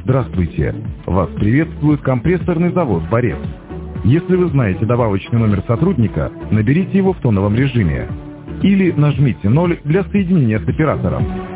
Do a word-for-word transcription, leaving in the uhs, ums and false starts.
Здравствуйте! Вас приветствует компрессорный завод «Борец». Если вы знаете добавочный номер сотрудника, наберите его в тоновом режиме. Или нажмите ноль для соединения с оператором.